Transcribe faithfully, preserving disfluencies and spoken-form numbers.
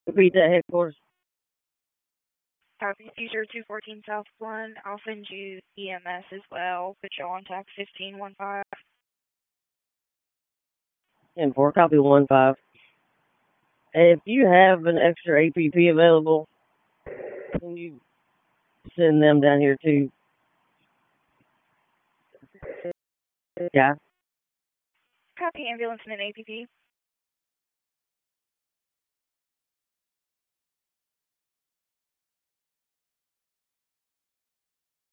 Repeat that, headquarters. Copy, Future two fourteen South one. I'll send you E M S as well. Put you on tax fifteen one five. And four, copy one five. If you have an extra A P P available, can you send them down here too? Yeah. Copy, ambulance and an A P P.